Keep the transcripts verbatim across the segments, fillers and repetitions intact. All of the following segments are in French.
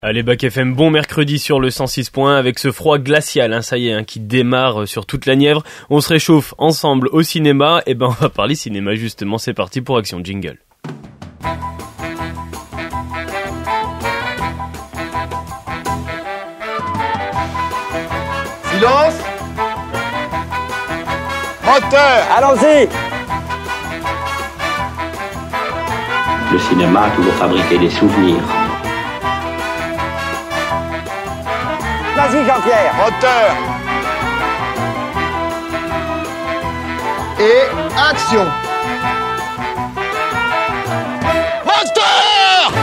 Allez, Bac F M, bon mercredi sur le cent six point avec ce froid glacial, hein, ça y est, hein, qui démarre sur toute la Nièvre. On se réchauffe ensemble au cinéma, et ben on va parler cinéma justement, c'est parti pour Action Jingle. Silence. Moteur. Allons-y. Le cinéma a toujours fabriqué des souvenirs. Vas-y Jean-Pierre. Moteur. Et action. Moteur.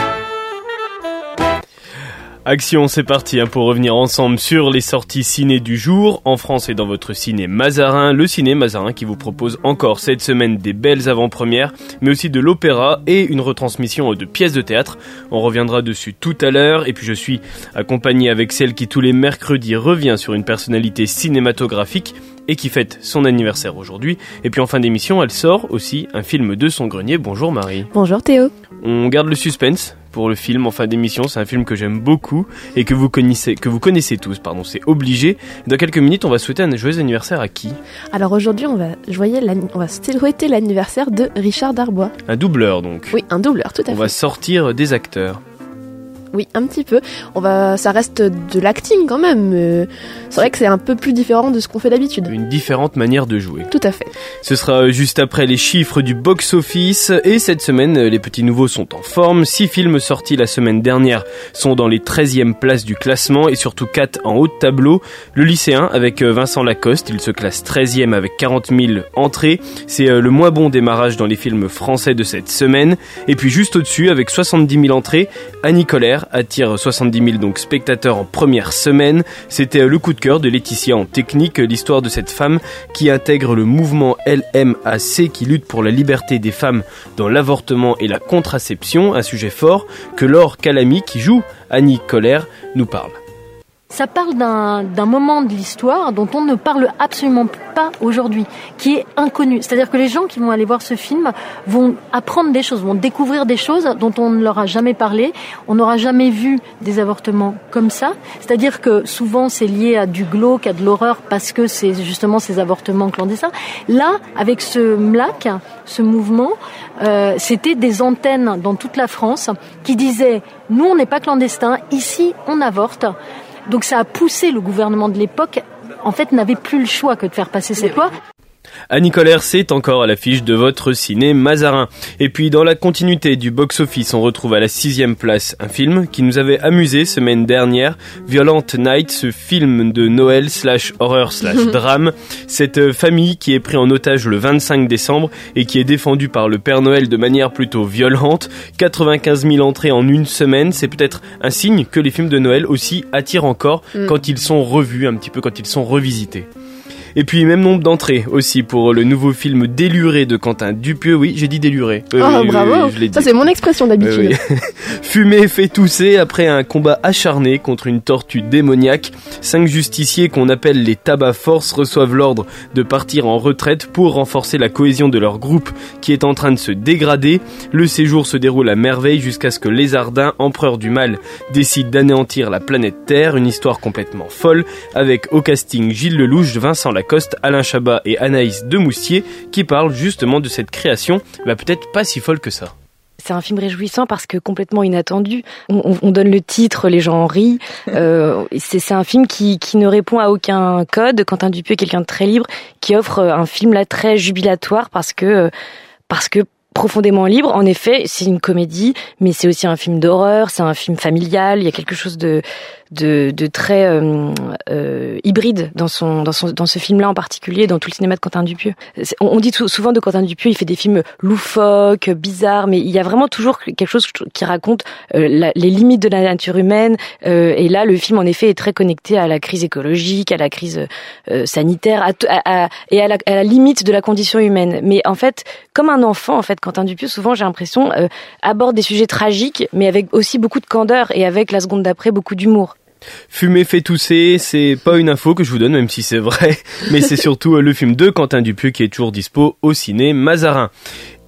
Action, c'est parti hein, pour revenir ensemble sur les sorties ciné du jour, en France et dans votre ciné Mazarin. Le ciné Mazarin qui vous propose encore cette semaine des belles avant-premières, mais aussi de l'opéra et une retransmission de pièces de théâtre. On reviendra dessus tout à l'heure, et puis je suis accompagné avec celle qui tous les mercredis revient sur une personnalité cinématographique et qui fête son anniversaire aujourd'hui. Et puis en fin d'émission, elle sort aussi un film de son grenier. Bonjour Marie. Bonjour Théo. On garde le suspense pour le film en fin d'émission, c'est un film que j'aime beaucoup et que vous connaissez, que vous connaissez tous, pardon, c'est obligé. Dans quelques minutes, on va souhaiter un joyeux anniversaire à qui ? Alors aujourd'hui, on va, joyer on va souhaiter l'anniversaire de Richard Darbois. Un doubleur donc. Oui, un doubleur, tout à on fait. On va sortir des acteurs. Oui, un petit peu. On va, ça reste de l'acting quand même. Euh, c'est vrai que c'est un peu plus différent de ce qu'on fait d'habitude. Une différente manière de jouer. Tout à fait. Ce sera juste après les chiffres du box-office. Et cette semaine, les petits nouveaux sont en forme. Six films sortis la semaine dernière sont dans les treizième places du classement et surtout quatre en haut de tableau. Le lycéen avec Vincent Lacoste, il se classe treizième avec quarante mille entrées. C'est le moins bon démarrage dans les films français de cette semaine. Et puis juste au-dessus, avec soixante-dix mille entrées, Annie Colère attire soixante-dix mille donc spectateurs en première semaine. C'était le coup de cœur de Laetitia en technique, l'histoire de cette femme qui intègre le mouvement L M A C qui lutte pour la liberté des femmes dans l'avortement et la contraception, un sujet fort que Laure Calamy, qui joue Annie Colère, nous parle. Ça parle d'un, d'un moment de l'histoire dont on ne parle absolument pas aujourd'hui, qui est inconnu. C'est-à-dire que les gens qui vont aller voir ce film vont apprendre des choses, vont découvrir des choses dont on ne leur a jamais parlé. On n'aura jamais vu des avortements comme ça. C'est-à-dire que souvent c'est lié à du glauque, à de l'horreur, parce que c'est justement ces avortements clandestins. Là, avec ce M L A C, ce mouvement, euh, c'était des antennes dans toute la France qui disaient « Nous, on n'est pas clandestins, ici, on avorte ». Donc ça a poussé le gouvernement de l'époque, en fait, n'avait plus le choix que de faire passer cette loi. Annie Colère, c'est encore à l'affiche de votre ciné Mazarin. Et puis dans la continuité du box-office, on retrouve à la sixième place un film qui nous avait amusé semaine dernière, Violent Night, ce film de Noël slash horreur slash drame. Cette famille qui est prise en otage le vingt-cinq décembre et qui est défendue par le Père Noël de manière plutôt violente. quatre-vingt-quinze mille entrées en une semaine, c'est peut-être un signe que les films de Noël aussi attirent encore mm. quand ils sont revus, un petit peu quand ils sont revisités. Et puis même nombre d'entrées aussi pour le nouveau film Déluré de Quentin Dupieux. Oui, j'ai dit Déluré. Euh, oh oui, bravo, oui, oui, ça c'est mon expression d'habitude. Euh, oui. Fumé fait tousser après un combat acharné contre une tortue démoniaque. Cinq justiciers qu'on appelle les tabac force reçoivent l'ordre de partir en retraite pour renforcer la cohésion de leur groupe qui est en train de se dégrader. Le séjour se déroule à merveille jusqu'à ce que Lézardin, empereur du mal, décide d'anéantir la planète Terre. Une histoire complètement folle avec au casting Gilles Lelouch, Vincent Lacoste, Alain Chabat et Anaïs Demoustier qui parlent justement de cette création, bah peut-être pas si folle que ça. C'est un film réjouissant parce que complètement inattendu. On, on donne le titre, les gens en rient. Euh, c'est, c'est un film qui, qui ne répond à aucun code. Quentin Dupieux est quelqu'un de très libre qui offre un film là très jubilatoire parce que parce que profondément libre. En effet, c'est une comédie, mais c'est aussi un film d'horreur. C'est un film familial. Il y a quelque chose de de, de très euh, euh, hybride dans son dans son dans ce film-là en particulier, dans tout le cinéma de Quentin Dupieux. On, on dit tout, souvent de Quentin Dupieux, il fait des films loufoques, bizarres, mais il y a vraiment toujours quelque chose qui raconte euh, la, les limites de la nature humaine. Euh, et là, le film en effet est très connecté à la crise écologique, à la crise euh, sanitaire, à, à, à, et à la, à la limite de la condition humaine. Mais en fait, comme un enfant, en fait, Quentin Dupieux, souvent j'ai l'impression euh, aborde des sujets tragiques, mais avec aussi beaucoup de candeur et avec la seconde d'après beaucoup d'humour. Fumer fait tousser, c'est pas une info que je vous donne, même si c'est vrai, mais c'est surtout le film de Quentin Dupieux qui est toujours dispo au ciné Mazarin.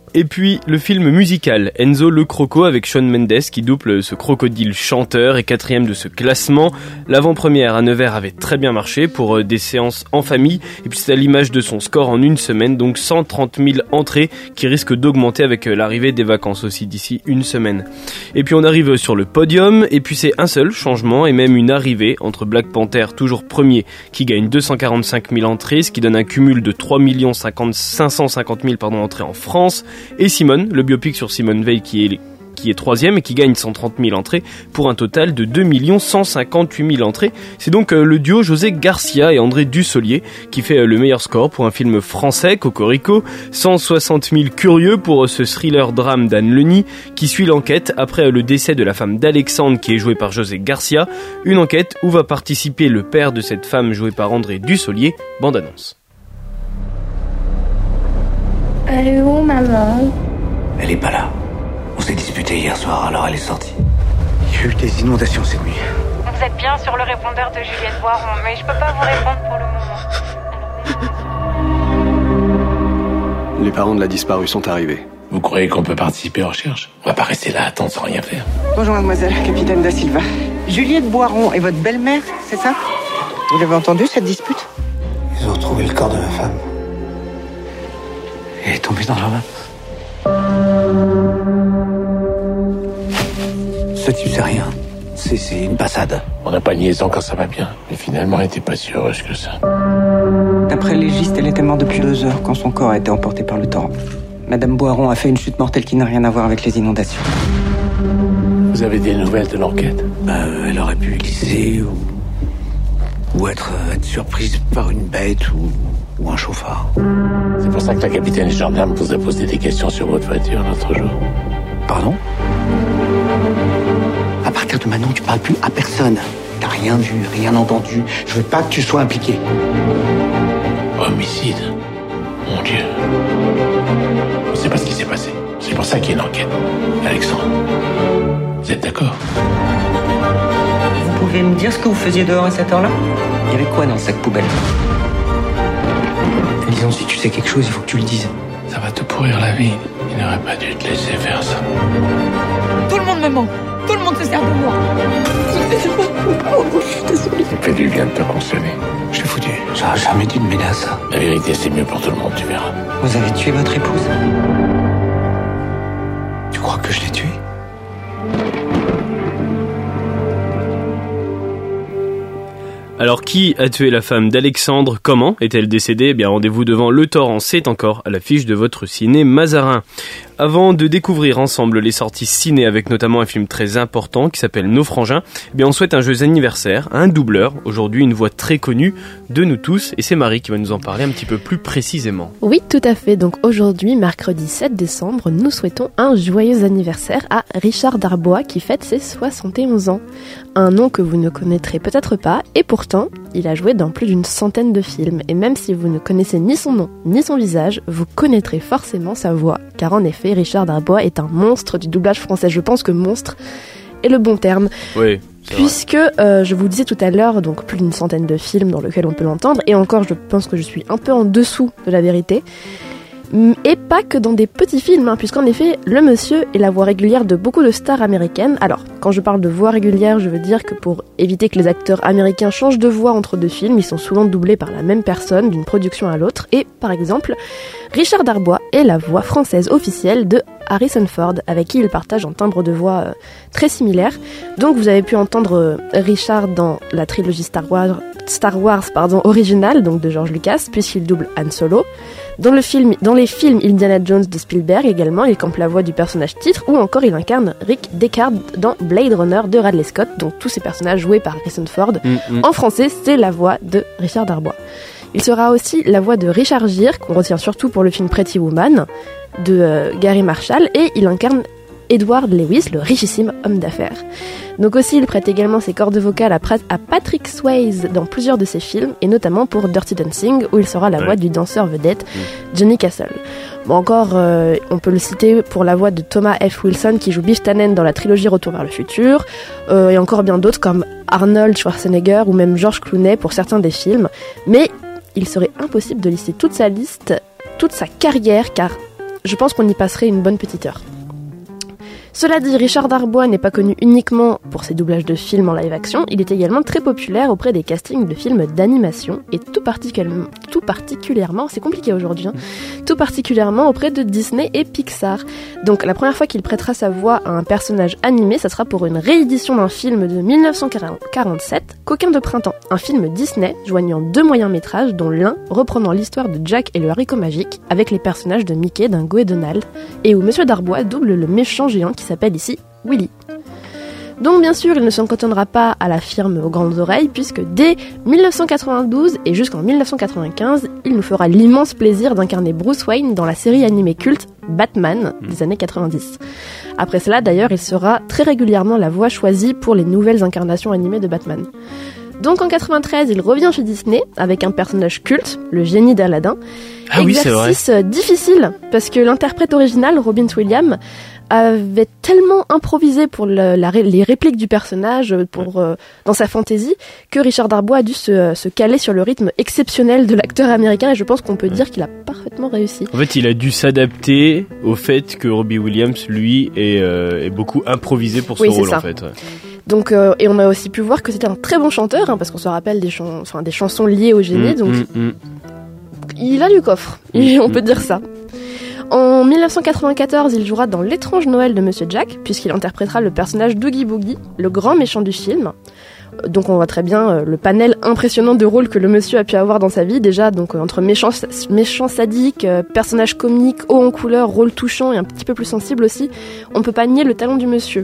Et puis le film musical Enzo le Croco avec Shawn Mendes qui double ce crocodile chanteur et quatrième de ce classement. L'avant-première à Nevers avait très bien marché pour des séances en famille et puis c'est à l'image de son score en une semaine, donc cent trente mille entrées qui risquent d'augmenter avec l'arrivée des vacances aussi d'ici une semaine. Et puis on arrive sur le podium et puis c'est un seul changement et même une arrivée entre Black Panther toujours premier qui gagne deux cent quarante-cinq mille entrées, ce qui donne un cumul de trois millions cinq cent cinquante mille pardon, entrées en France. Et Simone, le biopic sur Simone Veil qui est, qui est troisième et qui gagne cent trente mille entrées pour un total de deux millions cent cinquante-huit mille entrées. C'est donc euh, le duo José Garcia et André Dussolier qui fait euh, le meilleur score pour un film français, Cocorico. cent soixante mille curieux pour euh, ce thriller drame d'Anne Leny qui suit l'enquête après euh, le décès de la femme d'Alexandre qui est jouée par José Garcia. Une enquête où va participer le père de cette femme jouée par André Dussolier. Bande annonce. Elle est où, maman? Elle est pas là. On s'est disputé hier soir, alors elle est sortie. Il y a eu des inondations cette nuit. Vous êtes bien sur le répondeur de Juliette Boiron, mais je peux pas vous répondre pour le moment. Les parents de la disparue sont arrivés. Vous croyez qu'on peut participer aux recherches? On va pas rester là à attendre sans rien faire. Bonjour mademoiselle, capitaine Da Silva. Juliette Boiron est votre belle-mère, c'est ça? Vous l'avez entendu, cette dispute? Ils ont retrouvé le corps de ma femme. Elle est tombée dans la main. Ce type, c'est rien. C'est, c'est une passade. On n'a pas de liaison quand ça va bien. Mais finalement, elle n'était pas si heureuse que ça. D'après le légiste, elle était morte depuis deux heures quand son corps a été emporté par le torrent. Madame Boiron a fait une chute mortelle qui n'a rien à voir avec les inondations. Vous avez des nouvelles de l'enquête? Bah, euh, elle aurait pu glisser ou... ou être, euh, être surprise par une bête ou... ou un chauffard. C'est pour ça que la capitaine des gendarmes vous a posé des questions sur votre voiture l'autre jour. Pardon? À partir de maintenant, tu parles plus à personne. T'as rien vu, rien entendu. Je veux pas que tu sois impliqué. Homicide? Mon Dieu. On sait pas ce qui s'est passé. C'est pour ça qu'il y a une enquête. Alexandre, vous êtes d'accord? Vous pouvez me dire ce que vous faisiez dehors à cette heure-là? Il y avait quoi dans le sac poubelle? Disons, si tu sais quelque chose, il faut que tu le dises. Ça va te pourrir la vie. Il n'aurait pas dû te laisser faire ça. Tout le monde me ment. Tout le monde se sert de moi. Je suis désolée. Ça fait du bien de te consoler. Je suis foutu. J'aurais jamais dû me mêler à ça. La vérité, c'est mieux pour tout le monde, tu verras. Vous avez tué votre épouse? Tu crois que je l'ai tuée? Alors qui a tué la femme d'Alexandre? Comment est-elle décédée? Eh bien rendez-vous devant Le Torrent, c'est encore à l'affiche de votre ciné Mazarin. Avant de découvrir ensemble les sorties ciné avec notamment un film très important qui s'appelle Nos Frangins, eh bien on souhaite un joyeux anniversaire à un doubleur, aujourd'hui une voix très connue de nous tous, et c'est Marie qui va nous en parler un petit peu plus précisément. Oui, tout à fait. Donc aujourd'hui, mercredi sept décembre, nous souhaitons un joyeux anniversaire à Richard Darbois qui fête ses soixante et onze ans. Un nom que vous ne connaîtrez peut-être pas, et pourtant, il a joué dans plus d'une centaine de films. Et même si vous ne connaissez ni son nom, ni son visage, vous connaîtrez forcément sa voix. Car en effet, Richard Darbois est un monstre du doublage français. Je pense que monstre est le bon terme. Oui. Puisque, euh, je vous disais tout à l'heure, donc plus d'une centaine de films dans lesquels on peut l'entendre. Et encore, je pense que je suis un peu en dessous de la vérité. Et pas que dans des petits films, hein, puisqu'en effet, le monsieur est la voix régulière de beaucoup de stars américaines. Alors, quand je parle de voix régulière, je veux dire que pour éviter que les acteurs américains changent de voix entre deux films, ils sont souvent doublés par la même personne, d'une production à l'autre. Et, par exemple, Richard Darbois est la voix française officielle de Harrison Ford, avec qui il partage un timbre de voix euh, très similaire. Donc, vous avez pu entendre euh, Richard dans la trilogie Star Wars, Star Wars pardon, originale, donc de George Lucas, puisqu'il double Han Solo. Dans, le film, dans les films Indiana Jones de Spielberg également, il campe la voix du personnage titre, ou encore il incarne Rick Deckard dans Blade Runner de Ridley Scott, donc tous ces personnages joués par Harrison Ford. Mm-hmm. En français, c'est la voix de Richard Darbois. Il sera aussi la voix de Richard Gere, qu'on retient surtout pour le film Pretty Woman, de euh, Gary Marshall, et il incarne Edward Lewis, le richissime homme d'affaires. Donc aussi, il prête également ses cordes vocales à, pra- à Patrick Swayze dans plusieurs de ses films, et notamment pour Dirty Dancing, où il sera la ouais. voix du danseur vedette Johnny Castle. Bon, encore, euh, on peut le citer pour la voix de Thomas F. Wilson, qui joue Biff Tannen dans la trilogie Retour vers le futur, euh, et encore bien d'autres comme Arnold Schwarzenegger ou même George Clooney pour certains des films. Mais il serait impossible de lister toute sa liste, toute sa carrière, car je pense qu'on y passerait une bonne petite heure. Cela dit, Richard Darbois n'est pas connu uniquement pour ses doublages de films en live-action, il est également très populaire auprès des castings de films d'animation, et tout particulièrement, tout particulièrement c'est compliqué aujourd'hui, hein, tout particulièrement auprès de Disney et Pixar. Donc la première fois qu'il prêtera sa voix à un personnage animé, ça sera pour une réédition d'un film de dix-neuf cent quarante-sept, Coquin de printemps, un film Disney joignant deux moyens-métrages, dont l'un reprenant l'histoire de Jack et le haricot magique, avec les personnages de Mickey, Dingo et Donald, et où Monsieur Darbois double le méchant géant qui s'appelle ici Willy. Donc bien sûr, il ne s'en cantonnera pas à la firme aux grandes oreilles, puisque dès dix-neuf cent quatre-vingt-douze et jusqu'en dix-neuf cent quatre-vingt-quinze, il nous fera l'immense plaisir d'incarner Bruce Wayne dans la série animée culte Batman des années quatre-vingt-dix. Après cela, d'ailleurs, il sera très régulièrement la voix choisie pour les nouvelles incarnations animées de Batman. Donc en quatre-vingt-treize, il revient chez Disney avec un personnage culte, le génie d'Aladin. Ah oui, c'est vrai. Exercice difficile, parce que l'interprète original, Robin Williams, avait tellement improvisé pour le, la, les répliques du personnage pour, euh, dans sa fantaisie, que Richard Darbois a dû se, se caler sur le rythme exceptionnel de l'acteur américain, et je pense qu'on peut dire qu'il a parfaitement réussi. En fait, il a dû s'adapter au fait que Robbie Williams, lui, est, euh, est beaucoup improvisé pour ce oui, rôle, ça. en fait. Ouais. Donc, euh, et on a aussi pu voir que c'était un très bon chanteur, hein, parce qu'on se rappelle des, chan- enfin, des chansons liées au génie, mmh, donc mmh, mmh. il a du coffre, mmh, on peut dire ça. En dix-neuf cent quatre-vingt-quatorze, il jouera dans L'étrange Noël de Monsieur Jack, puisqu'il interprétera le personnage d'Oogie Boogie, le grand méchant du film. Donc on voit très bien euh, le panel impressionnant de rôles que le monsieur a pu avoir dans sa vie, déjà donc euh, entre méchant, méchant sadique, euh, personnage comique, haut en couleur, rôle touchant et un petit peu plus sensible aussi, on peut pas nier le talent du monsieur.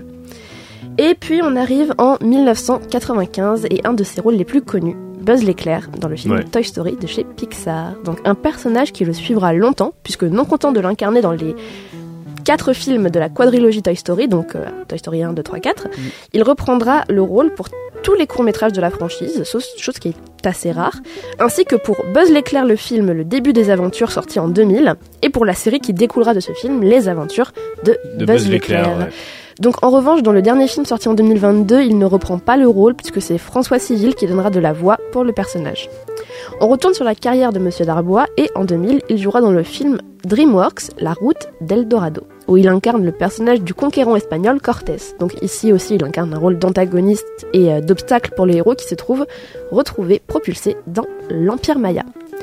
Et puis on arrive en dix-neuf cent quatre-vingt-quinze et un de ses rôles les plus connus, Buzz l'éclair, dans le film ouais. Toy Story de chez Pixar. Donc un personnage qui le suivra longtemps, puisque non content de l'incarner dans les quatre films de la quadrilogie Toy Story, donc euh, Toy Story un, deux, trois, quatre, mmh. il reprendra le rôle pour tous les courts-métrages de la franchise, chose qui est assez rare, ainsi que pour Buzz l'éclair, le film Le début des aventures, sorti en deux mille, et pour la série qui découlera de ce film, Les aventures de, de Buzz, Buzz l'éclair. l'éclair ouais. Donc en revanche, dans le dernier film sorti en deux mille vingt-deux, il ne reprend pas le rôle puisque c'est François Civil qui donnera de la voix pour le personnage. On retourne sur la carrière de Monsieur Darbois et en deux mille, il jouera dans le film DreamWorks, La route d'Eldorado, où il incarne le personnage du conquérant espagnol Cortés. Donc ici aussi, il incarne un rôle d'antagoniste et euh, d'obstacle pour les héros qui se trouvent retrouvés, propulsés dans l'Empire Maya.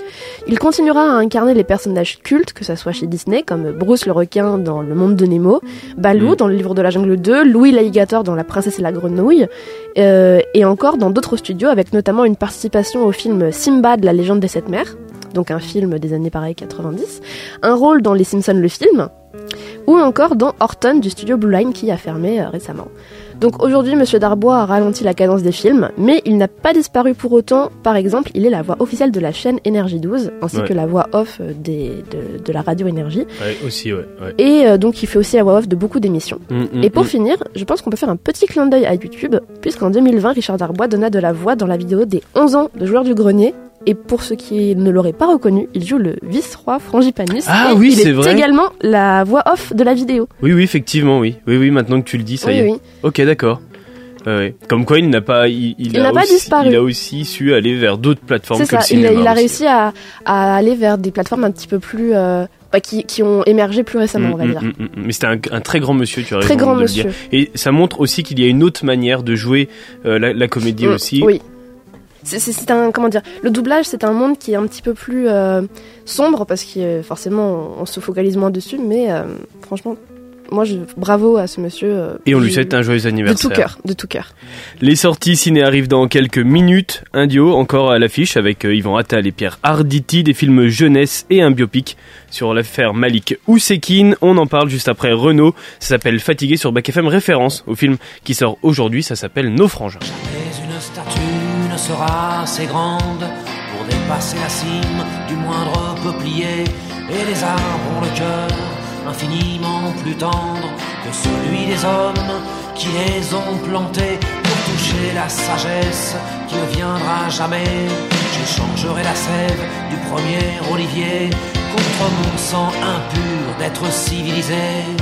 Il continuera à incarner les personnages cultes, que ça soit chez Disney, comme Bruce le requin dans Le Monde de Nemo, Baloo mmh. dans Le Livre de la Jungle deux, Louis l'alligator dans La Princesse et la Grenouille, euh, et encore dans d'autres studios, avec notamment une participation au film Simbad, la légende des sept mers, donc un film des années pareilles quatre-vingt-dix, un rôle dans Les Simpsons le film, ou encore dans Horton du studio Blue Line qui a fermé euh, récemment. Donc aujourd'hui, Monsieur Darbois a ralenti la cadence des films, mais il n'a pas disparu pour autant. Par exemple, il est la voix officielle de la chaîne Énergie douze, ainsi ouais. que la voix off des, de, de la radio Énergie. Ouais, aussi, ouais. ouais. Et euh, donc il fait aussi la voix off de beaucoup d'émissions. Mmh, mmh, Et pour mmh. finir, je pense qu'on peut faire un petit clin d'œil à YouTube, puisqu'en deux mille vingt, Richard Darbois donna de la voix dans la vidéo des onze ans de Joueurs du Grenier. Et pour ceux qui ne l'auraient pas reconnu, il joue le vice-roi Frangipanus. Ah et oui, il c'est est vrai. également la voix off de la vidéo. Oui, oui, effectivement, oui. Oui, oui, maintenant que tu le dis, ça oui, y est. Oui. Ok, d'accord. Euh, ouais. Comme quoi, il n'a pas, il, il, il a n'a pas aussi, disparu. Il a aussi su aller vers d'autres plateformes c'est que ça, le cinéma. Il a, il a aussi. réussi à, à aller vers des plateformes un petit peu plus, euh, bah, qui, qui ont émergé plus récemment, mmh, on va mmh, dire. mmh, mmh. Mais c'était un, un très grand monsieur, tu as très raison grand de monsieur. le dire. Et ça montre aussi qu'il y a une autre manière de jouer euh, la, la comédie mmh, aussi. Oui. C'est, c'est, c'est un, comment dire, le doublage, c'est un monde qui est un petit peu plus euh, sombre parce que euh, forcément, on, on se focalise moins dessus, mais euh, franchement, moi, je, bravo à ce monsieur. Euh, Et on lui je, souhaite un joyeux anniversaire. De tout cœur, de tout cœur. Les sorties ciné arrivent dans quelques minutes. Un duo encore à l'affiche avec euh, Yvan Attal et Pierre Arditi, des films jeunesse et un biopic sur l'affaire Malik Oussekine. On en parle juste après Renaud. Ça s'appelle Fatigué sur Bac F M, référence au film qui sort aujourd'hui. Ça s'appelle Nos frangins. Jamais une statue ne sera assez grande pour dépasser la cime du moindre peuplier, et les arbres ont le cœur infiniment plus tendre que celui des hommes qui les ont plantés pour toucher la sagesse qui ne viendra jamais. J'échangerai la sève du premier olivier contre mon sang impur d'être civilisé,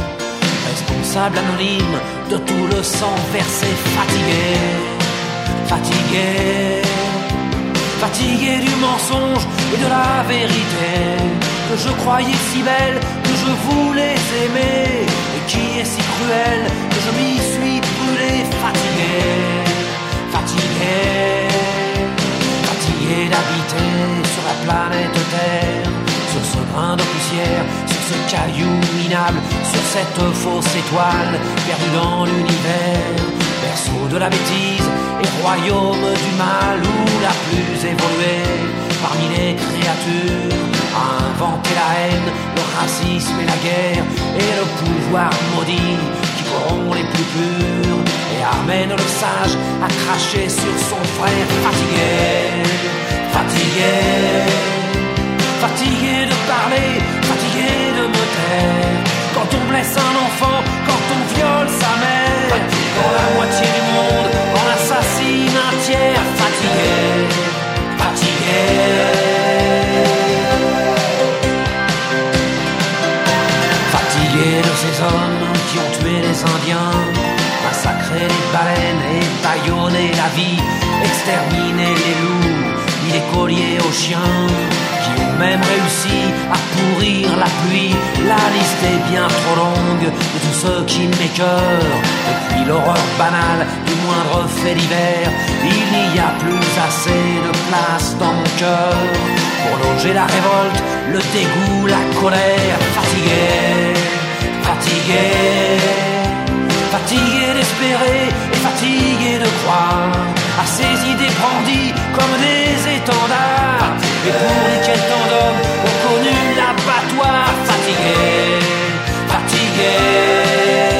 responsable anonyme de tout le sang versé, fatigué, fatigué, fatigué du mensonge et de la vérité que je croyais si belle, que je voulais aimer et qui est si cruel que je m'y suis brûlé, fatigué, fatigué, fatigué d'habiter sur la planète Terre, sur ce grain de poussière, sur ce caillou minable, sur cette fausse étoile perdue dans l'univers, berceau de la bêtise et royaume du mal où la plus évoluée parmi les créatures a inventé la haine, le racisme et la guerre et le pouvoir maudit qui corrompt les plus purs et amène le sage à cracher sur son frère, fatigué, fatigué, fatigué de parler, fatigué de me taire. Quand on blesse un enfant, quand on viole sa mère, quand la moitié du monde en assassine un tiers, fatigué, fatigué. Fatigué de ces hommes qui ont tué les Indiens, massacré les baleines et bâillonné la vie, exterminé les loups, mis les colliers aux chiens, qui ont même réussi à pourrir la pluie. La liste est bien trop longue de tous ceux qui m'écœurent. Depuis l'horreur banale du moindre fait divers, il n'y a plus assez de place dans mon cœur pour loger la révolte, le dégoût, la colère. Fatigué, fatigué, fatigué d'espérer et fatigué de croire à ces idées brandies comme des étendards. Et pour lesquels tant d'hommes ont connu l'abattoir. Fatigué, fatigué.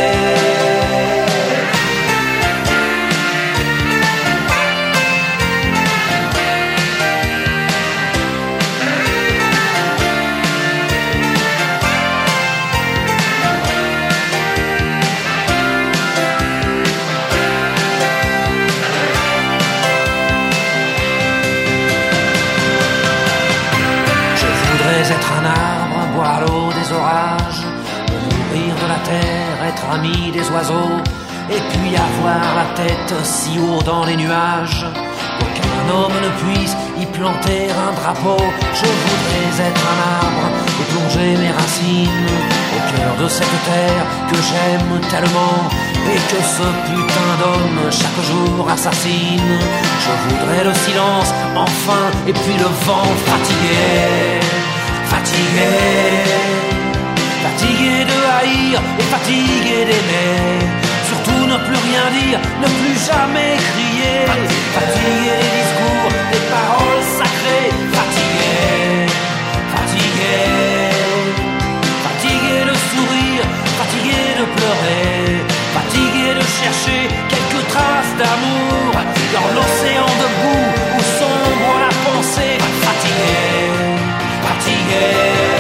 Être un arbre, boire l'eau des orages, nourrir de la terre, être ami des oiseaux, et puis avoir la tête si haut dans les nuages qu'aucun homme ne puisse y planter un drapeau. Je voudrais être un arbre et plonger mes racines au cœur de cette terre que j'aime tellement et que ce putain d'homme chaque jour assassine. Je voudrais le silence, enfin, et puis le vent. Fatigué, fatigué, fatigué de haïr et fatigué d'aimer. Surtout ne plus rien dire, ne plus jamais crier. Fatigué des discours, des paroles sacrées. Fatigué, fatigué, fatigué de sourire, fatigué de pleurer, fatigué de chercher quelques traces d'amour dans l'océan de boue où sombre la pensée. Fatigué, fatigué.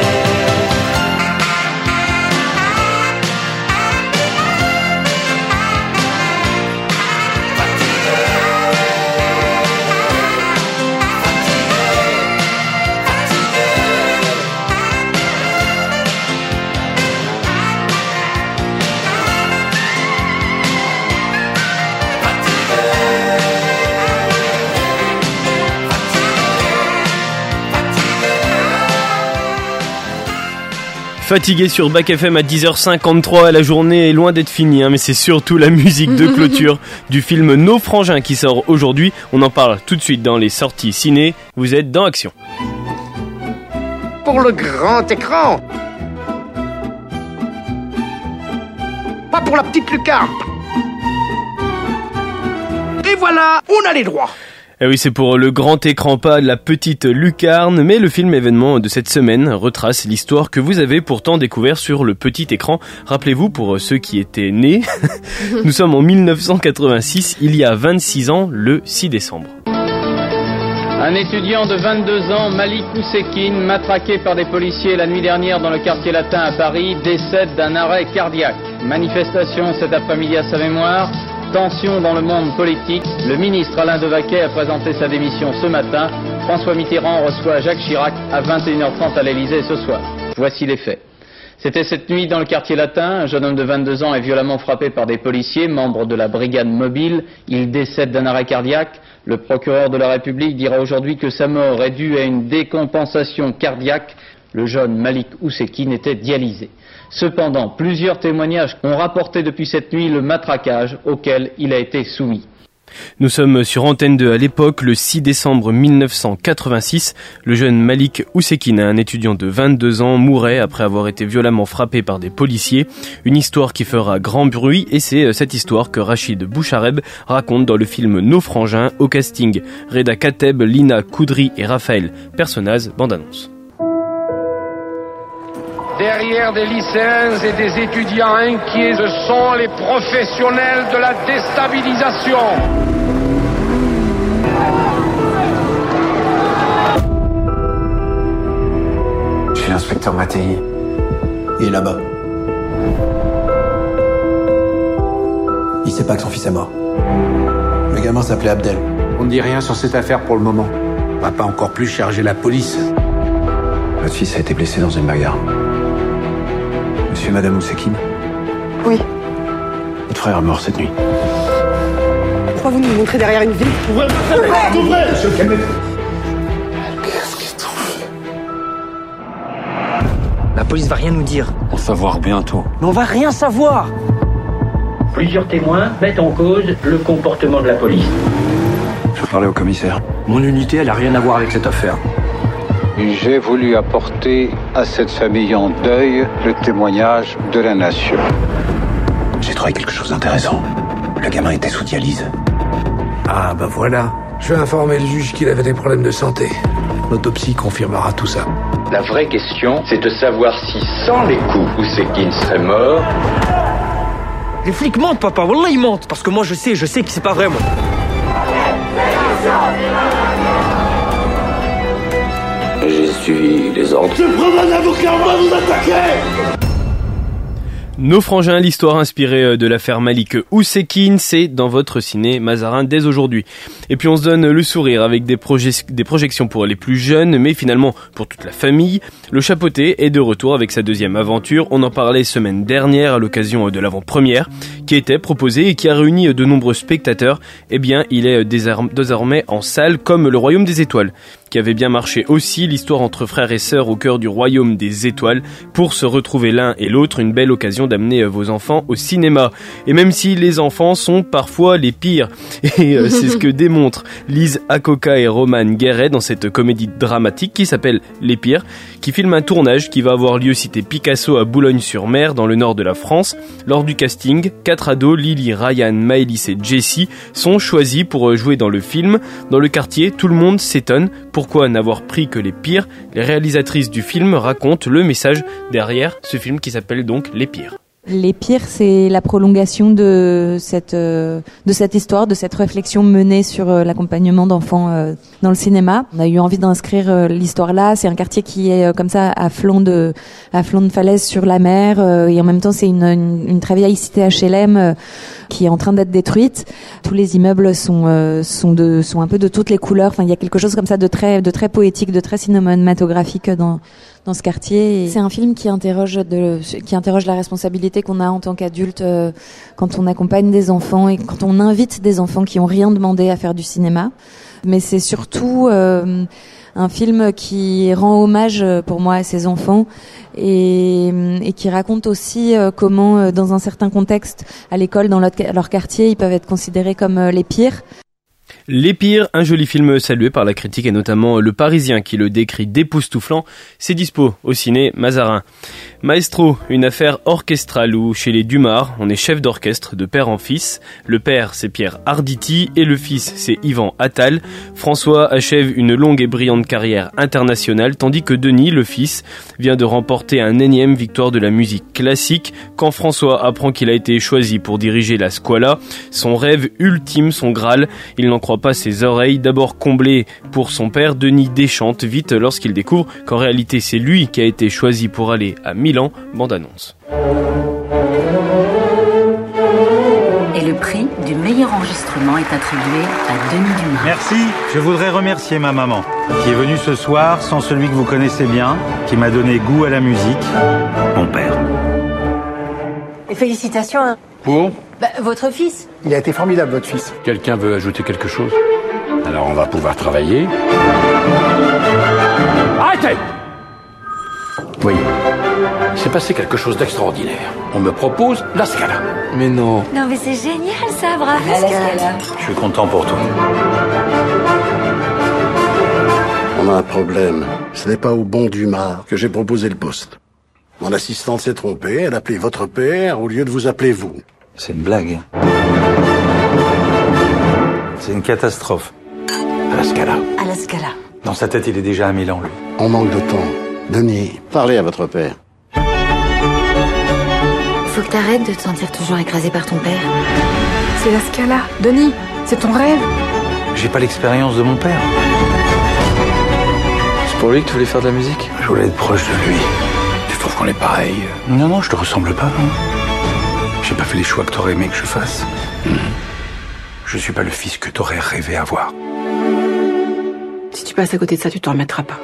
Fatigué sur Bac F M à dix heures cinquante-trois, la journée est loin d'être finie, hein, mais c'est surtout la musique de clôture du film Nos Frangins qui sort aujourd'hui. On en parle tout de suite dans les sorties ciné. Vous êtes dans Action. Pour le grand écran. Pas pour la petite lucarne. Et voilà, on a les droits. Eh oui, c'est pour le grand écran, pas la petite lucarne, mais le film événement de cette semaine retrace l'histoire que vous avez pourtant découvert sur le petit écran. Rappelez-vous, pour ceux qui étaient nés, nous sommes en mille neuf cent quatre-vingt-six, il y a vingt-six ans, le six décembre. Un étudiant de vingt-deux ans, Malik Oussekine, matraqué par des policiers la nuit dernière dans le quartier latin à Paris, décède d'un arrêt cardiaque. Manifestation cet après-midi à sa mémoire. Tension dans le monde politique. Le ministre Alain Devaquet a présenté sa démission ce matin. François Mitterrand reçoit Jacques Chirac à vingt et une heures trente à l'Élysée ce soir. Voici les faits. C'était cette nuit dans le quartier latin. Un jeune homme de vingt-deux ans est violemment frappé par des policiers, membres de la brigade mobile. Il décède d'un arrêt cardiaque. Le procureur de la République dira aujourd'hui que sa mort est due à une décompensation cardiaque. Le jeune Malik Oussekine était dialysé. Cependant, plusieurs témoignages ont rapporté depuis cette nuit le matraquage auquel il a été soumis. Nous sommes sur Antenne deux à l'époque, le six décembre mille neuf cent quatre-vingt-six. Le jeune Malik Oussekine, un étudiant de vingt-deux ans, mourait après avoir été violemment frappé par des policiers. Une histoire qui fera grand bruit et c'est cette histoire que Rachid Bouchareb raconte dans le film Nos Frangins. Au casting, Reda Kateb, Lina Koudry et Raphaël Personnaz. Bande-annonce. Derrière des lycéens et des étudiants inquiets, ce sont les professionnels de la déstabilisation. Je suis l'inspecteur Mattei. Il est là-bas. Il sait pas que son fils est mort. Le gamin s'appelait Abdel. On ne dit rien sur cette affaire pour le moment. On va pas encore plus charger la police. Votre fils a été blessé dans une bagarre. Monsieur et Madame Oussekine ? Oui. Votre frère est mort cette nuit. Pourquoi vous nous montrez derrière une ville ? Ouvrez, ouvrez, ouvrez, monsieur, calmez-vous. Qu'est-ce qu'ils t'ont fait ? La police va rien nous dire. On va savoir bientôt. Mais on va rien savoir. Plusieurs témoins mettent en cause le comportement de la police. Je vais parler au commissaire. Mon unité, elle a rien à voir avec cette affaire. J'ai voulu apporter à cette famille en deuil le témoignage de la nation. J'ai trouvé quelque chose d'intéressant. Le gamin était sous dialyse. Ah bah voilà. Je vais informer le juge qu'il avait des problèmes de santé. L'autopsie confirmera tout ça. La vraie question, c'est de savoir si sans les coups, Oussekine serait mort. Les flics mentent, papa. Wallah, ils mentent. Parce que moi, je sais, je sais que c'est pas vrai, moi. J'ai suivi les ordres. Je prends un avocat, on va vous attaquer! Nos Frangins, l'histoire inspirée de l'affaire Malik Oussekine, c'est dans votre ciné Mazarin dès aujourd'hui. Et puis on se donne le sourire avec des, proje- des projections pour les plus jeunes, mais finalement pour toute la famille. Le Chapeauté est de retour avec sa deuxième aventure. On en parlait semaine dernière à l'occasion de l'avant-première, qui était proposée et qui a réuni de nombreux spectateurs. Eh bien, il est désormais en salle comme Le Royaume des Étoiles, qui avait bien marché aussi, l'histoire entre frères et sœurs au cœur du royaume des étoiles. Pour se retrouver l'un et l'autre, une belle occasion d'amener vos enfants au cinéma. Et même si les enfants sont parfois les pires, et euh, c'est ce que démontrent Lise Akoka et Roman Guéret dans cette comédie dramatique qui s'appelle Les Pires, qui filme un tournage qui va avoir lieu cité Picasso à Boulogne-sur-Mer, dans le nord de la France. Lors du casting, quatre ados, Lily, Ryan, Maëlys et Jessie, sont choisis pour jouer dans le film. Dans le quartier, tout le monde s'étonne. Pourquoi n'avoir pris que les pires ? Les réalisatrices du film racontent le message derrière ce film qui s'appelle donc Les Pires. Les Pires, c'est la prolongation de cette euh, de cette histoire, de cette réflexion menée sur euh, l'accompagnement d'enfants euh, dans le cinéma. On a eu envie d'inscrire euh, l'histoire là. C'est un quartier qui est euh, comme ça à flanc de à flanc de falaise sur la mer euh, et en même temps c'est une, une, une très vieille cité H L M euh, qui est en train d'être détruite. Tous les immeubles sont euh, sont de sont un peu de toutes les couleurs. Enfin, il y a quelque chose comme ça de très de très poétique, de très cinématographique dans dans ce quartier. Et c'est un film qui interroge de, qui interroge la responsabilité qu'on a en tant qu'adulte euh, quand on accompagne des enfants et quand on invite des enfants qui ont rien demandé à faire du cinéma. Mais c'est surtout euh, un film qui rend hommage pour moi à ces enfants et, et qui raconte aussi euh, comment, euh, dans un certain contexte, à l'école, dans leur, leur quartier, ils peuvent être considérés comme euh, les pires. Les Pires, un joli film salué par la critique et notamment Le Parisien qui le décrit d'époustouflant. C'est dispo au ciné Mazarin. Maestro, une affaire orchestrale où chez les Dumas, on est chef d'orchestre de père en fils. Le père, c'est Pierre Arditi et le fils, c'est Yvan Attal. François achève une longue et brillante carrière internationale tandis que Denis, le fils, vient de remporter un énième victoire de la musique classique. Quand François apprend qu'il a été choisi pour diriger la Squala, son rêve ultime, son Graal, il n'en croit pas ses oreilles. D'abord comblé pour son père, Denis déchante vite lorsqu'il découvre qu'en réalité c'est lui qui a été choisi pour aller à Milan. Bande annonce. Et le prix du meilleur enregistrement est attribué à Denis Dumas. Merci. Je voudrais remercier ma maman, qui est venue ce soir sans celui que vous connaissez bien, qui m'a donné goût à la musique, mon père. Et félicitations. Hein. Pour bah, votre fils. Il a été formidable, votre fils. Quelqu'un veut ajouter quelque chose? Alors on va pouvoir travailler. Arrêtez! Oui. Il s'est passé quelque chose d'extraordinaire. On me propose la Scala. Mais non. Non mais c'est génial ça, bravo Scala. Je suis content pour toi. On a un problème. Ce n'est pas au bon Dumas que j'ai proposé le poste. Mon assistante s'est trompée, elle a appelé votre père au lieu de vous appeler vous. C'est une blague. C'est une catastrophe. À la Scala. À la Scala. Dans sa tête, il est déjà à Milan, lui. On manque de temps. Denis, parlez à votre père. Faut que t'arrêtes de te sentir toujours écrasé par ton père. C'est la Scala. Denis, c'est ton rêve. J'ai pas l'expérience de mon père. C'est pour lui que tu voulais faire de la musique? Je voulais être proche de lui. Tu trouves qu'on est pareil? Non, non, je te ressemble pas, non. J'ai pas fait les choix que t'aurais aimé que je fasse. Mmh. Je suis pas le fils que t'aurais rêvé avoir. Si tu passes à côté de ça, tu t'en remettras pas.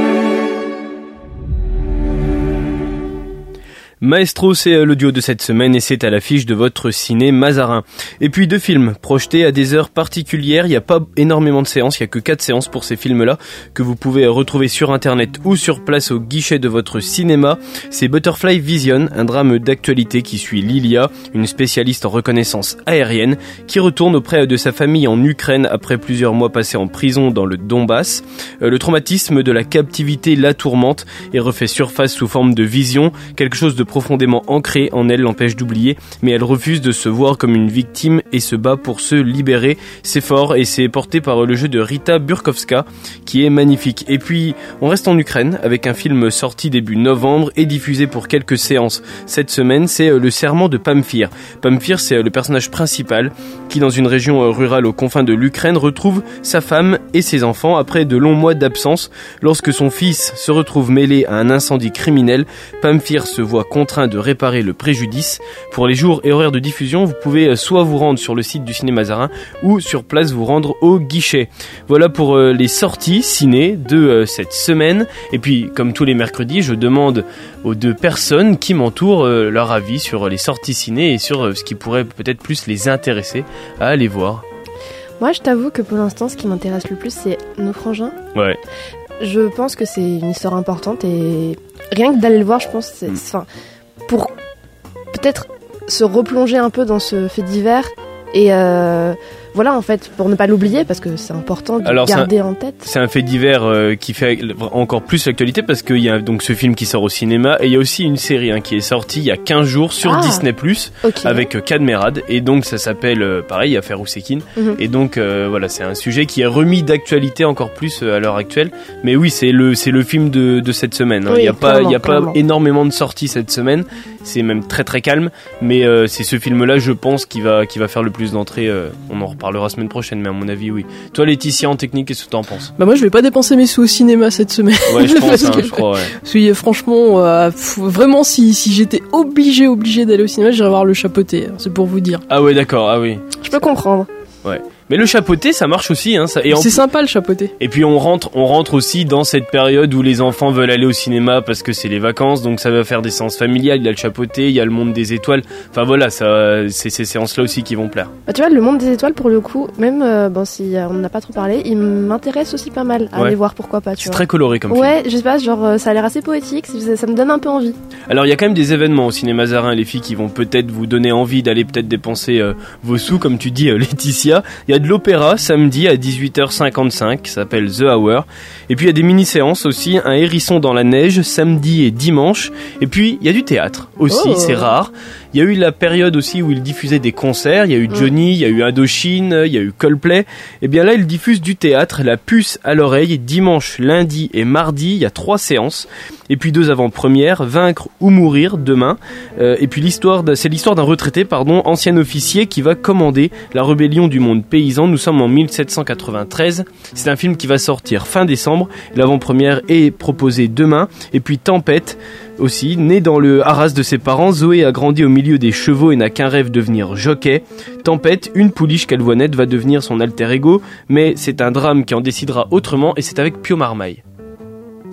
Maestro, c'est l'audio de cette semaine et c'est à l'affiche de votre ciné Mazarin. Et puis deux films projetés à des heures particulières. Il n'y a pas énormément de séances, il n'y a que quatre séances pour ces films-là que vous pouvez retrouver sur internet ou sur place au guichet de votre cinéma. C'est Butterfly Vision, un drame d'actualité qui suit Lilia, une spécialiste en reconnaissance aérienne, qui retourne auprès de sa famille en Ukraine après plusieurs mois passés en prison dans le Donbass. Le traumatisme de la captivité la tourmente et refait surface sous forme de vision, quelque chose de profondément ancrée en elle l'empêche d'oublier, mais elle refuse de se voir comme une victime et se bat pour se libérer. C'est fort et c'est porté par le jeu de Rita Burkowska qui est magnifique. Et puis on reste en Ukraine avec un film sorti début novembre et diffusé pour quelques séances cette semaine, c'est Le Serment de Pamphir. Pamphir, c'est le personnage principal qui, dans une région rurale aux confins de l'Ukraine, retrouve sa femme et ses enfants après de longs mois d'absence. Lorsque son fils se retrouve mêlé à un incendie criminel, Pamphir se voit contraint de réparer le préjudice. Pour les jours et horaires de diffusion, vous pouvez soit vous rendre sur le site du ciné Mazarin ou sur place vous rendre au guichet. Voilà pour les sorties ciné de cette semaine. Et puis, comme tous les mercredis, je demande aux deux personnes qui m'entourent leur avis sur les sorties ciné et sur ce qui pourrait peut-être plus les intéresser à aller voir. Moi, je t'avoue que pour l'instant, ce qui m'intéresse le plus, c'est Nos Frangins. Ouais. Je pense que c'est une histoire importante et rien que d'aller le voir, je pense, c'est, enfin, pour peut-être se replonger un peu dans ce fait divers et euh, voilà, en fait, pour ne pas l'oublier parce que c'est important de Alors, garder un, en tête. C'est un fait divers euh, qui fait encore plus l'actualité parce qu'il y a donc ce film qui sort au cinéma et il y a aussi une série hein, qui est sortie il y a quinze jours sur ah, Disney plus, okay. avec euh, Cadmerade et donc ça s'appelle euh, pareil Affaire Oussekine mm-hmm. et donc euh, voilà, c'est un sujet qui est remis d'actualité encore plus euh, à l'heure actuelle. Mais oui, c'est le c'est le film de de cette semaine. Hein. Oui, il y a pas il y a pas énormément de sorties cette semaine. C'est même très très calme, mais euh, c'est ce film-là, je pense, qui va qui va faire le plus d'entrées. Euh, on en reparlera la semaine prochaine, mais à mon avis, oui. Toi, Laetitia, en technique, qu'est-ce que t'en penses? Bah moi, je vais pas dépenser mes sous au cinéma cette semaine. Ouais, je pense, hein, je crois. Ouais. Parce que franchement, euh, pff, vraiment, si si j'étais obligé obligé d'aller au cinéma, j'irais voir Le Chapeauté. C'est pour vous dire. Ah ouais, d'accord. Ah oui. Je peux comprendre. Ouais. Mais le chapeauté, ça marche aussi, hein. Ça, et c'est en... sympa le chapeauté. Et puis on rentre, on rentre aussi dans cette période où les enfants veulent aller au cinéma parce que c'est les vacances, donc ça va faire des séances familiales. Il y a le chapeauté, il y a le monde des étoiles. Enfin voilà, ça, c'est ces séances-là aussi qui vont plaire. Bah, tu vois, le monde des étoiles, pour le coup, même euh, bon, si euh, on n'a pas trop parlé, il m'intéresse aussi pas mal à ouais. aller voir, pourquoi pas. Tu c'est vois. Très coloré comme film. Ouais, je sais pas, genre ça a l'air assez poétique, ça, ça me donne un peu envie. Alors il y a quand même des événements au ciné Mazarin, les filles, qui vont peut-être vous donner envie d'aller peut-être dépenser euh, vos sous, comme tu dis, euh, Laetitia. Il y a de l'opéra. Ça samedi à dix-huit heures cinquante-cinq, qui s'appelle The Hour. Et puis il y a des mini-séances aussi, un hérisson dans la neige, samedi et dimanche. Et puis il y a du théâtre aussi, oh. c'est rare. Il y a eu la période aussi où il diffusait des concerts, il y a eu Johnny, il y a eu Indochine, il y a eu Coldplay. Et bien là, il diffuse du théâtre, La Puce à l'oreille, dimanche, lundi et mardi, il y a trois séances. Et puis deux avant-premières, Vaincre ou mourir demain. Euh, et puis l'histoire, de, c'est l'histoire d'un retraité, pardon, ancien officier qui va commander la rébellion du monde paysan. Nous sommes en mille sept cent quatre-vingt-treize. C'est un film qui va sortir fin décembre. L'avant-première est proposée demain. Et puis Tempête aussi, née dans le haras de ses parents, Zoé a grandi au milieu des chevaux et n'a qu'un rêve, devenir jockey. Tempête, une pouliche qu'elle voit naître, va devenir son alter ego, mais c'est un drame qui en décidera autrement et c'est avec Pio Marmaille.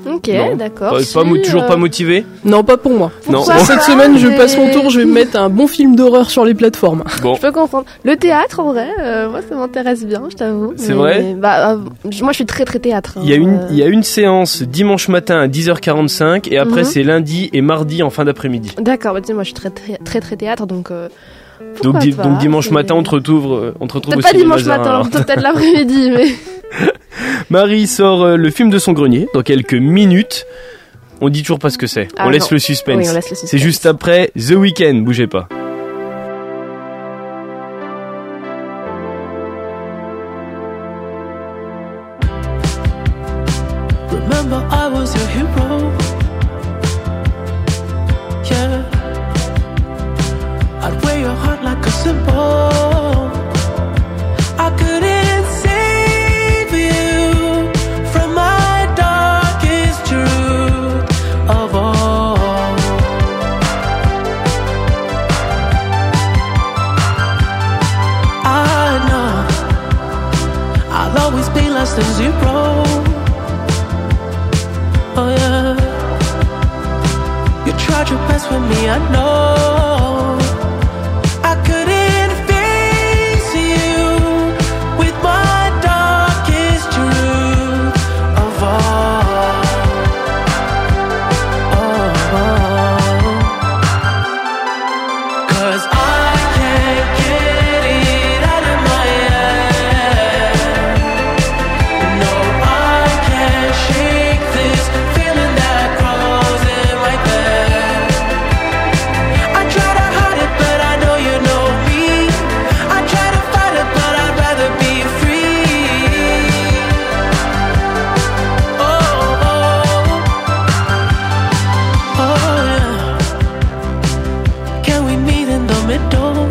Ok, Non. d'accord. Pas, Si, pas mo- toujours euh, pas motivé. Non, pas pour moi. Pourquoi Non. Cette pas semaine, je Mais- passe mon tour, je vais me mettre un bon film d'horreur sur les plateformes. Bon. Je peux comprendre. Le théâtre, en vrai, euh, moi, ça m'intéresse bien, je t'avoue. C'est Mais- vrai Bah, euh, moi, je suis très très théâtre. hein. Il y a une, Euh, il y a une séance dimanche matin à dix heures quarante-cinq et après Mhm. c'est lundi et mardi en fin d'après-midi. D'accord, bah, tu sais, moi, je suis très très très, très théâtre, donc. Euh, Donc, pourquoi di- pas, donc dimanche c'est- matin on te retrouve, euh, on te retrouve Peut-être au pas cinéma dimanche Mazarin, matin, alors. peut-être l'après-midi, mais. Marie sort euh, le film de son grenier dans quelques minutes. On dit toujours pas ce que c'est. Ah on laisse non. le suspense. Oui, on laisse le suspense. C'est juste après The Weeknd, bougez pas. Remember, I was your hero. Yeah, I'd wear your heart like a symbol. I couldn't save you from my darkest truth of all. I know I'll always be less than zero. Oh yeah, you tried your best with me, I know. I couldn't face you with my darkest truth of all. Oh, 'cause I can't get it out of my head. No, I can't shake this feeling that crawls in my bed. I try to hide it, but I know you know me. I try to fight it, but I'd rather be free. Oh, oh, oh yeah. Can we meet in the middle?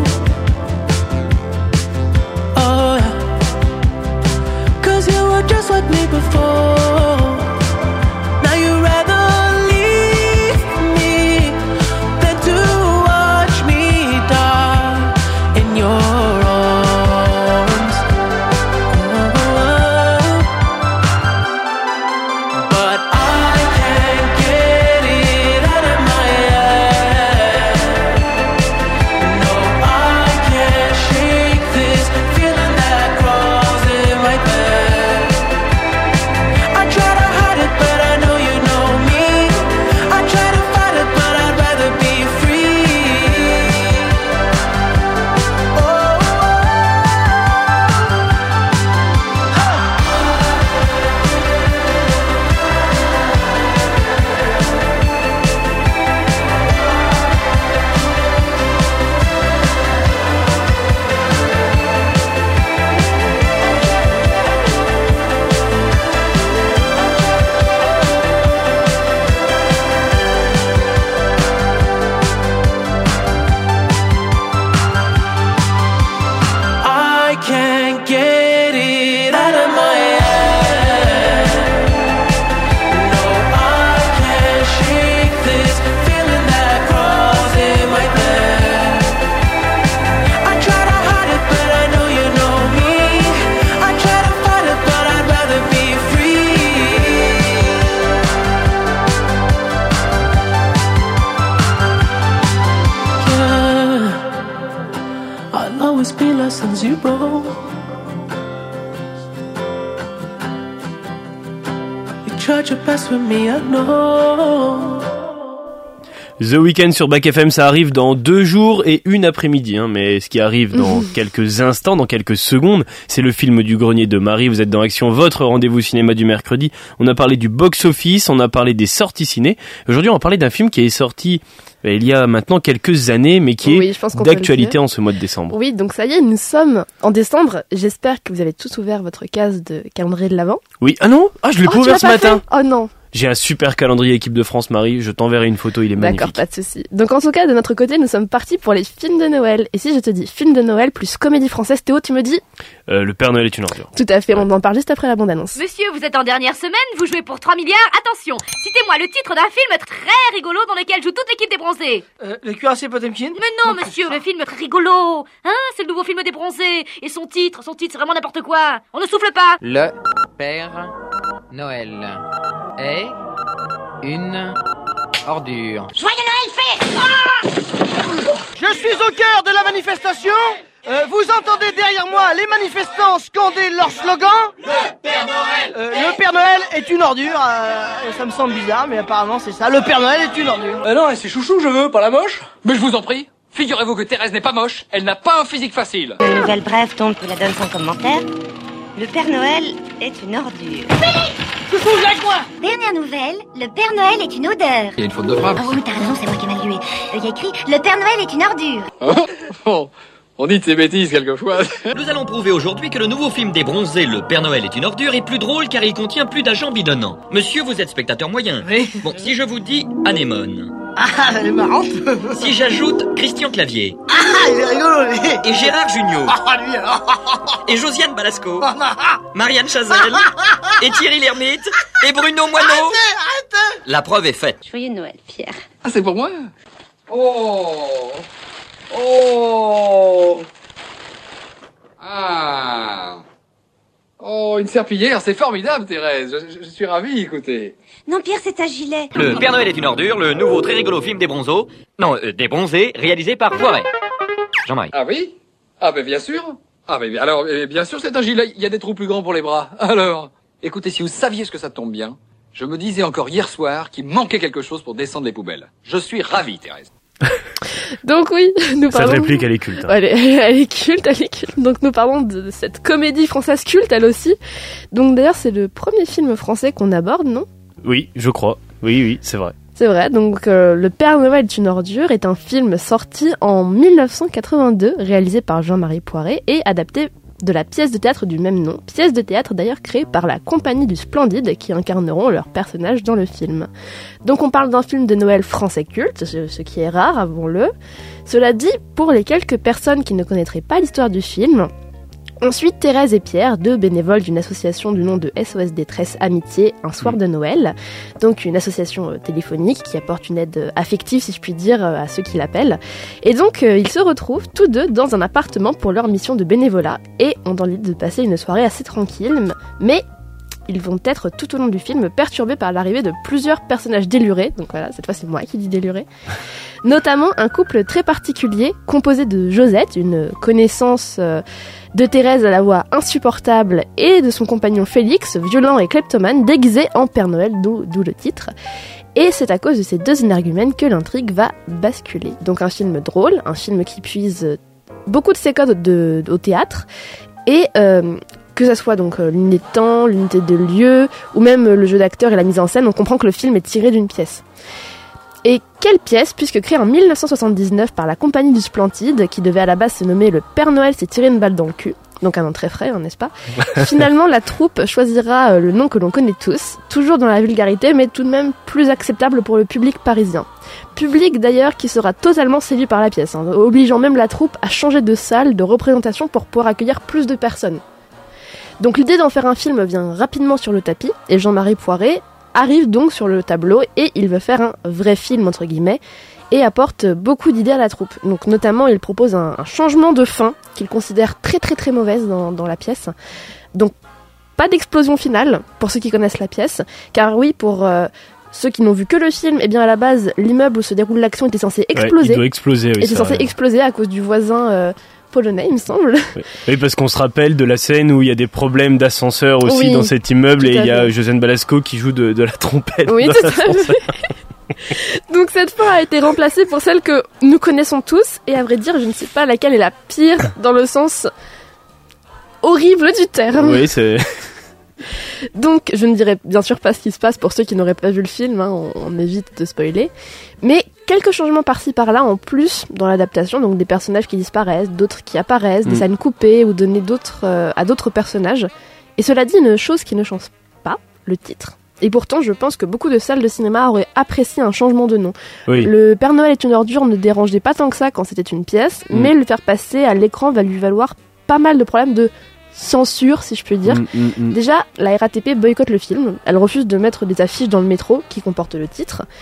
Oh yeah. 'Cause you were just like me before. Now you'd rather leave me than to watch me die in your arms. Oh, but I can't get it out of my head. No, I can't shake this feeling that crawls in my bed. I try to hide it, but I know you know me. I try to fight it, but I'd rather be free. Oh, I can't get it out of my head. No, I can't shake this feeling that crawls in my bed. I try to hide it, but I know you know me. I try to fight it, but I'd rather be free. Yeah, I'll always be less than zero. You tried your best with me, I know. The Weeknd sur Back F M, ça arrive dans deux jours et une après-midi, hein, mais ce qui arrive dans quelques instants, dans quelques secondes, c'est le film du grenier de Marie. Vous êtes dans Action, votre rendez-vous cinéma du mercredi. On a parlé du box-office, on a parlé des sorties ciné. Aujourd'hui, on va parler d'un film qui est sorti euh, il y a maintenant quelques années, mais qui Oui, est je pense qu'on peut le d'actualité dire. en ce mois de décembre. Oui, donc ça y est, nous sommes en décembre. J'espère que vous avez tous ouvert votre case de calendrier de l'Avent. Oui, ah non, ah je l'ai Oh, pas tu ouvert l'as ce pas matin. fait Oh non. J'ai un super calendrier équipe de France, Marie. Je t'enverrai une photo, il est magnifique. D'accord, pas de souci. Donc en tout cas, de notre côté, nous sommes partis pour les films de Noël. Et si je te dis film de Noël plus comédie française, Théo, tu me dis Euh, le Père Noël est une ordure. Tout à fait, on en parle juste après la bande-annonce. Monsieur, vous êtes en dernière semaine, vous jouez pour trois milliards. Attention, citez-moi le titre d'un film très rigolo dans lequel joue toute l'équipe des bronzés. Euh, le cuirassé Potemkin. Mais non, monsieur, le film très rigolo. Hein, c'est le nouveau film des bronzés. Et son titre, son titre, c'est vraiment n'importe quoi. On ne souffle pas. Le Père Noël est une ordure. Joyeux Noël, fait ah Je suis au cœur de la manifestation. Euh, vous entendez derrière moi les manifestants scander leur slogan. Le Père Noël euh, Le Père Noël est une ordure. Euh, ça me semble bizarre, mais apparemment c'est ça. Le Père Noël est une ordure. Euh, non, c'est chouchou, je veux, pas la moche. Mais je vous en prie. Figurez-vous que Thérèse n'est pas moche. Elle n'a pas un physique facile. Une nouvelle brève tombe qui la donne sans commentaire. Le Père Noël est une ordure. Coucou, avec moi. Dernière nouvelle, le Père Noël est une odeur. Il y a une faute de frappe. Ah oui, t'as raison, c'est moi qui ai mal lu. Il y a écrit, le Père Noël est une ordure. Oh, on dit de ces bêtises quelquefois. Nous allons prouver aujourd'hui que le nouveau film des bronzés, Le Père Noël est une ordure, est plus drôle car il contient plus d'agents bidonnants. Monsieur, vous êtes spectateur moyen. Oui. Bon, si je vous dis Anémone. Ah, elle est marrante. Si j'ajoute Christian Clavier. Ah, il est rigolo, lui. Et Gérard Jugnot. Ah, lui, alors. Et Josiane Balasco. Marianne Chazelle. Et Thierry Lhermitte. Et Bruno Moineau. Arrêtez, arrêtez. La preuve est faite. Joyeux Noël, Pierre. Ah, c'est pour moi? Oh. Oh. Ah. Oh, une serpillière, c'est formidable, Thérèse. Je, je, je suis ravi, écoutez. Non, Pierre, c'est un gilet. Le Père Noël est une ordure, le nouveau très rigolo film des bronzos. Non, euh, des bronzés, réalisé par Poiret. Jean-Marie. Ah oui? Ah ben bien sûr. Ah ben alors, eh, bien sûr, c'est un gilet. Il y a des trous plus grands pour les bras. Alors, écoutez, si vous saviez ce que ça tombe bien, je me disais encore hier soir qu'il manquait quelque chose pour descendre les poubelles. Je suis ravi, Thérèse. Donc oui, nous parlons... Cette réplique, elle est culte. Hein. Elle, est, elle est culte, elle est culte. Donc nous parlons de cette comédie française culte, elle aussi. Donc d'ailleurs, c'est le premier film français qu'on aborde, non? Oui, je crois. Oui, oui, c'est vrai. C'est vrai, donc euh, Le Père Noël est une ordure est un film sorti en mille neuf cent quatre-vingt-deux, réalisé par Jean-Marie Poiret et adapté de la pièce de théâtre du même nom, pièce de théâtre d'ailleurs créée par la Compagnie du Splendide qui incarneront leurs personnages dans le film. Donc on parle d'un film de Noël français culte, ce, ce qui est rare, avouons-le. Cela dit, pour les quelques personnes qui ne connaîtraient pas l'histoire du film, ensuite, Thérèse et Pierre, deux bénévoles d'une association du nom de S O S Détresse Amitié, un soir de Noël, donc une association euh, téléphonique qui apporte une aide euh, affective, si je puis dire, euh, à ceux qui l'appellent. Et donc, euh, ils se retrouvent tous deux dans un appartement pour leur mission de bénévolat et ont envie de passer une soirée assez tranquille, mais ils vont être tout au long du film perturbés par l'arrivée de plusieurs personnages délurés, donc voilà, cette fois c'est moi qui dis délurés, notamment un couple très particulier composé de Josette, une connaissance euh, de Thérèse à la voix insupportable, et de son compagnon Félix, violent et kleptomane, déguisé en Père Noël, d'où, d'où le titre. Et c'est à cause de ces deux énergumènes que l'intrigue va basculer. Donc un film drôle, un film qui puise beaucoup de ses codes de, de, au théâtre, et... Euh, que ça soit donc euh, l'unité de temps, l'unité de lieu, ou même euh, le jeu d'acteur et la mise en scène, on comprend que le film est tiré d'une pièce. Et quelle pièce, puisque créée en mille neuf cent soixante-dix-neuf par la Compagnie du Splendide, qui devait à la base se nommer Le Père Noël s'est tiré une balle dans le cul, donc un nom très frais, hein, n'est-ce pas? Finalement, la troupe choisira euh, le nom que l'on connaît tous, toujours dans la vulgarité, mais tout de même plus acceptable pour le public parisien. Public d'ailleurs qui sera totalement séduit par la pièce, hein, obligeant même la troupe à changer de salle, de représentation pour pouvoir accueillir plus de personnes. Donc l'idée d'en faire un film vient rapidement sur le tapis, et Jean-Marie Poiret arrive donc sur le tableau, et il veut faire un vrai film, entre guillemets, et apporte beaucoup d'idées à la troupe. Donc notamment, il propose un, un changement de fin, qu'il considère très très très mauvaise dans, dans la pièce. Donc pas d'explosion finale, pour ceux qui connaissent la pièce, car oui, pour... Euh, ceux qui n'ont vu que le film, eh bien à la base, l'immeuble où se déroule l'action était censé exploser. Ouais, il doit exploser, oui. était censé ouais. exploser à cause du voisin euh, polonais, il me semble. Oui. oui, parce qu'on se rappelle de la scène où il y a des problèmes d'ascenseur aussi oui, dans cet immeuble, et il y a Josiane Balasco qui joue de, de la trompette. Oui, tout à fait. Donc cette fin a été remplacée pour celle que nous connaissons tous, et à vrai dire, je ne sais pas laquelle est la pire dans le sens horrible du terme. Oui, c'est... Donc, je ne dirai bien sûr pas ce qui se passe pour ceux qui n'auraient pas vu le film, hein, on, on évite de spoiler. Mais quelques changements par-ci par-là en plus dans l'adaptation, donc des personnages qui disparaissent, d'autres qui apparaissent, mmh. des scènes coupées ou données d'autres, euh, à d'autres personnages. Et cela dit, une chose qui ne change pas, le titre. Et pourtant, je pense que beaucoup de salles de cinéma auraient apprécié un changement de nom. Oui. Le Père Noël est une ordure ne dérangeait pas tant que ça quand c'était une pièce, mmh. mais le faire passer à l'écran va lui valoir pas mal de problèmes de censure, si je peux dire. Mm, mm, mm. Déjà, la R A T P boycotte le film. Elle refuse de mettre des affiches dans le métro qui comportent le titre.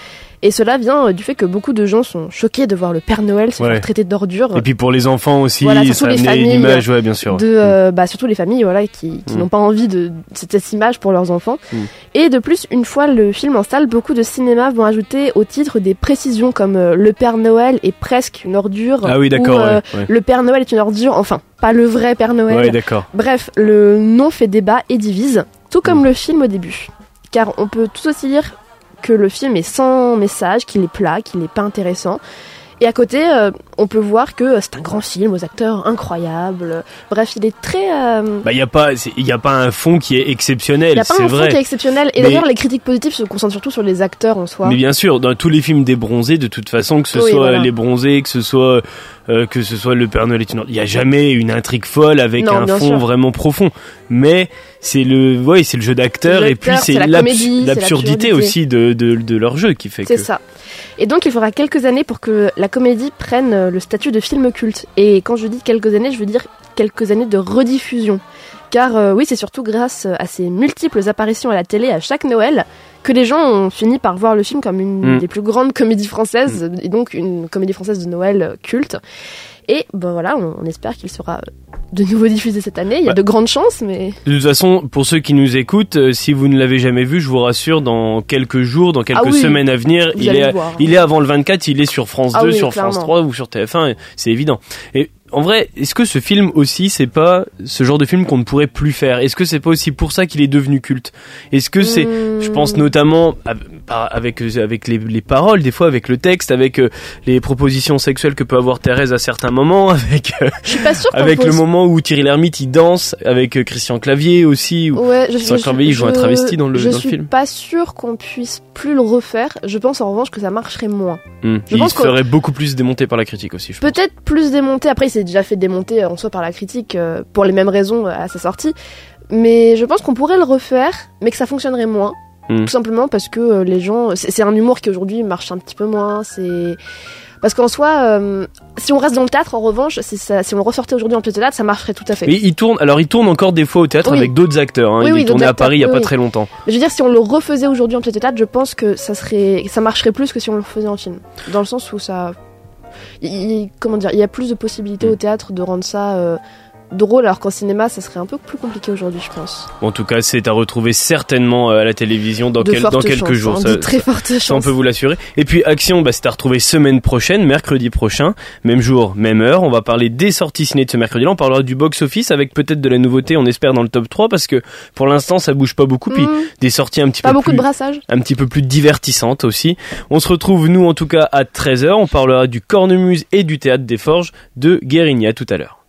Et cela vient euh, du fait que beaucoup de gens sont choqués de voir le Père Noël se Ouais. faire traiter d'ordure. Et puis pour les enfants aussi, Voilà, surtout ça les amenait une familles, image, ouais, bien sûr. de, euh, bah, surtout les familles voilà, qui, qui Mm. n'ont pas envie de, de cette, cette image pour leurs enfants. Mm. Et de plus, une fois le film en salle, beaucoup de cinémas vont ajouter au titre des précisions comme euh, le Père Noël est presque une ordure. Ah oui, d'accord, ou, euh, ouais, ouais. le Père Noël est une ordure, enfin, pas le vrai Père Noël. Ouais, d'accord. Bref, le nom fait débat et divise, tout comme le film au début. Car on peut tout aussi dire que le film est sans message, qu'il est plat, qu'il n'est pas intéressant. Et à côté, euh, on peut voir que c'est un grand film aux acteurs incroyables. Bref, il est très... euh, Bah, il y a pas, il y a pas un fond qui est exceptionnel, il n'y a pas c'est un fond vrai. qui est exceptionnel. Et Mais- d'ailleurs, les critiques positives se concentrent surtout sur les acteurs en soi. Mais bien sûr, dans tous les films des bronzés, de toute façon, que ce Oui, soit voilà. les bronzés, que ce soit euh, que ce soit le Père Noël est une ordure, il y a jamais une intrigue folle avec Non, un bien fond sûr. vraiment profond. Mais c'est le, ouais, c'est le jeu d'acteur Le jeu et puis d'acteur, c'est c'est la l'abs- comédie, c'est l'absurdité l'absurdité. aussi de, de de leur jeu qui fait C'est que. ça. Et donc, il faudra quelques années pour que la comédie prenne euh, le statut de film culte. Et quand je dis quelques années, je veux dire quelques années de rediffusion. Car euh, oui, c'est surtout grâce à ces multiples apparitions à la télé à chaque Noël que les gens ont fini par voir le film comme une Mm. des plus grandes comédies françaises, et donc une comédie française de Noël euh, culte. Et ben voilà, on, on espère qu'il sera de nouveau diffusé cette année. Il y a Bah. de grandes chances, mais... De toute façon, pour ceux qui nous écoutent, euh, si vous ne l'avez jamais vu, je vous rassure, dans quelques jours, dans quelques Ah oui, semaines à venir, vous il allez est, le voir, hein. il est avant le vingt-quatre, il est sur France Ah deux, oui, sur clairement. France trois ou sur T F un, c'est évident. Et en vrai, est-ce que ce film aussi, c'est pas ce genre de film qu'on ne pourrait plus faire? Est-ce que c'est pas aussi pour ça qu'il est devenu culte? Est-ce que c'est, je pense notamment à- par- avec avec les, les paroles, des fois avec le texte, avec euh, les propositions sexuelles que peut avoir Thérèse à certains moments, avec euh, Je suis pas sûre qu'on avec le pose- moment où Thierry Lhermitte il danse, avec euh, Christian Clavier aussi. Où Ouais, je, Christian je- Clavier il joue un je- travesti dans le je dans le suis film. pas sûre qu'on puisse plus le refaire. Je pense en revanche que ça marcherait moins. Hmm. Je Il pense qu'on- serait beaucoup plus démonté par la critique aussi. Je pense. Peut-être plus démonté. Après, il s'est déjà fait démonter euh, en soi par la critique euh, pour les mêmes raisons euh, à sa sortie. Mais je pense qu'on pourrait le refaire, mais que ça fonctionnerait moins. Mm. Tout simplement parce que euh, les gens, c'est c'est un humour qui aujourd'hui marche un petit peu moins. C'est parce qu'en soi, euh, si on reste dans le théâtre, en revanche, si, ça, si on le ressortait aujourd'hui en pièce de théâtre, ça marcherait tout à fait. Mais il tourne, alors il tourne encore des fois au théâtre Oui. avec d'autres acteurs. Hein. Oui, il oui, est tourné d'autres à Paris il y a acteurs, pas oui, très oui. longtemps. Mais je veux dire, si on le refaisait aujourd'hui en pièce de théâtre, je pense que ça serait, ça marcherait plus que si on le refaisait en film. Dans le sens où ça, il, il- comment dire, il y a plus de possibilités Mm. au théâtre de rendre ça euh, drôle, alors qu'en cinéma, ça serait un peu plus compliqué aujourd'hui, je pense. En tout cas, c'est à retrouver certainement euh, à la télévision dans, De quel- fortes dans quelques chances, jours. hein, Ça, de très fortes ça, on chances. peut vous l'assurer. Et puis Action, bah, c'est à retrouver semaine prochaine, mercredi prochain, même jour, même heure. On va parler des sorties ciné de ce mercredi-là. On parlera du box-office avec peut-être de la nouveauté, on espère, dans le top trois, parce que pour l'instant, ça bouge pas beaucoup. Puis Mm. des sorties un petit Pas peu beaucoup plus... de brassage. un petit peu plus divertissante aussi. On se retrouve, nous, en tout cas, à treize heures. On parlera du Cornemuse et du Théâtre des Forges de Guérigny. À tout à l'heure.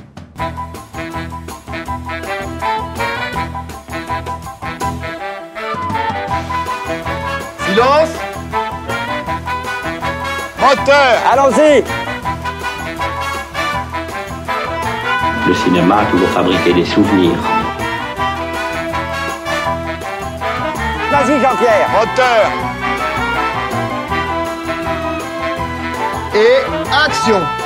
Silence. Moteur. Allons-y. Le cinéma a toujours fabriqué des souvenirs. Vas-y, Jean-Pierre. Moteur. Et action.